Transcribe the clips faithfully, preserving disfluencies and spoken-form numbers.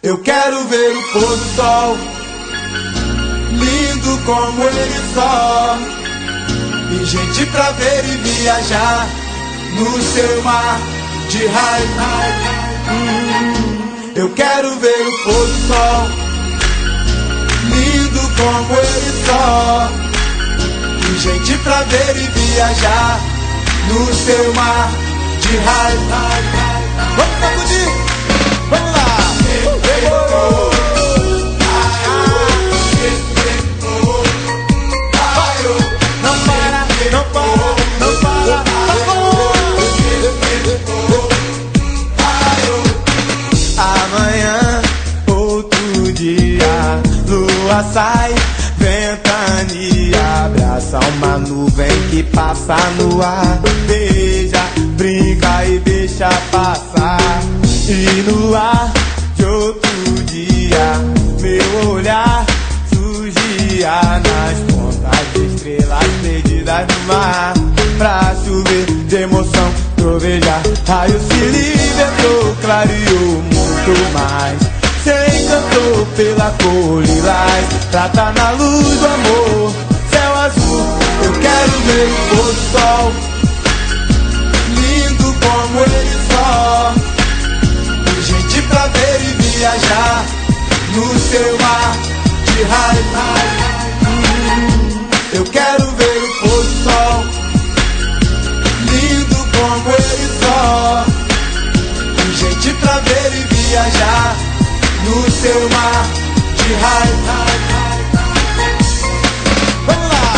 Eu quero ver o pôr do sol, lindo como ele só. E gente pra ver e viajar no seu mar de raio. Eu quero ver o pôr do sol, lindo como ele só. E gente pra ver e viajar no seu mar de raio. Vamos sacudir, vamos lá. Demorou. Não para, não para, não para, tá bom. Amanhã, outro dia, lua sai, ventania, abraça uma nuvem que passa no ar. Beija, brinca e deixa passar. E no ar de outro dia, meu olhar surgia nas pontas de estrelas perdidas no mar. Pra chover de emoção, trovejar, raios se libertou, clareou muito mais. Se encantou pela cor lilás, trata na luz do amor, céu azul. Eu quero ver o pôr do sol, lindo como ele só. E gente pra ver e viajar no seu mar de raio. Eu quero ver o pôr do sol, lindo como ele só. E gente pra ver e viajar no seu mar de raio. Vamos lá!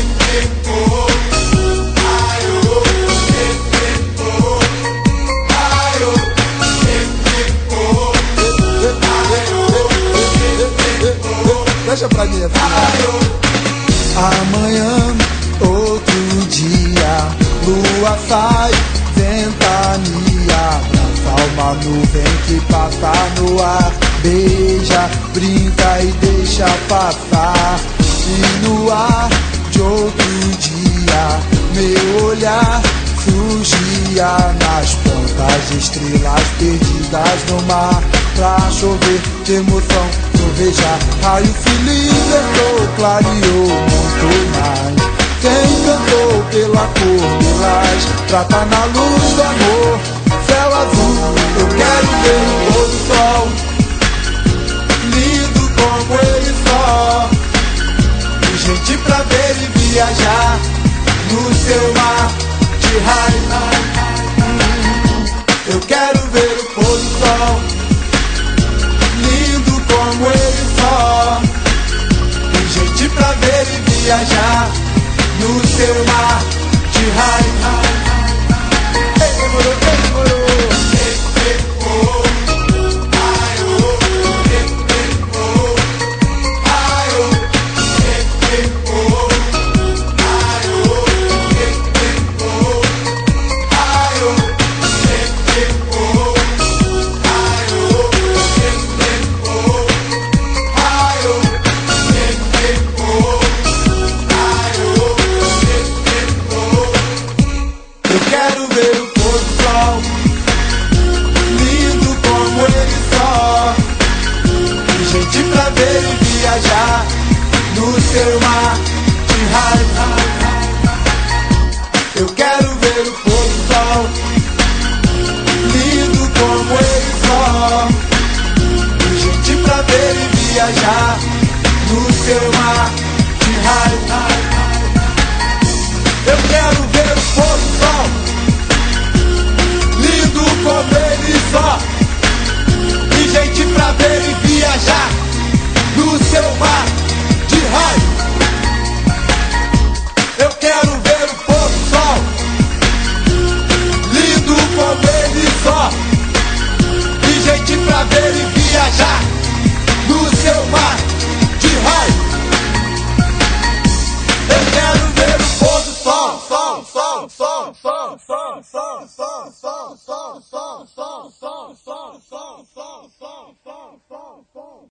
Deixa pra mim assim. Amanhã, outro dia, lua sai, ventania, abraça uma nuvem que passa no ar. Beija, brinca e deixa passar. E no ar de outro dia, meu olhar surgia nas pontas de estrelas perdidas no mar. Pra chover de emoção, trovejar, raio se libertou, clareou muito mais. Quem cantou pela cor lilás, trata na luz do amor, céu azul. Eu quero ver o pôr do sol, lindo como ele só. E gente pra ver e viajar no seu mar de raio. Eu quero ver o pôr do sol, lindo como ele só. E gente pra ver e viajar no seu mar de raio. Ei, demorou, ei, demorou. No seu mar de raio. Eu quero ver o pôr do sol, lindo como ele só. E gente pra ver e viajar no seu mar de raio. Eu quero ver o pôr do sol, lindo como ele só. E gente pra ver e viajar no seu mar de raio. Eu quero ver o pôr do sol, lindo como ele só. E gente pra ver e viajar no seu mar de raio. Eu quero ver o pôr do sol, sol, sol, sol, sol, sol, sol, sol, sol.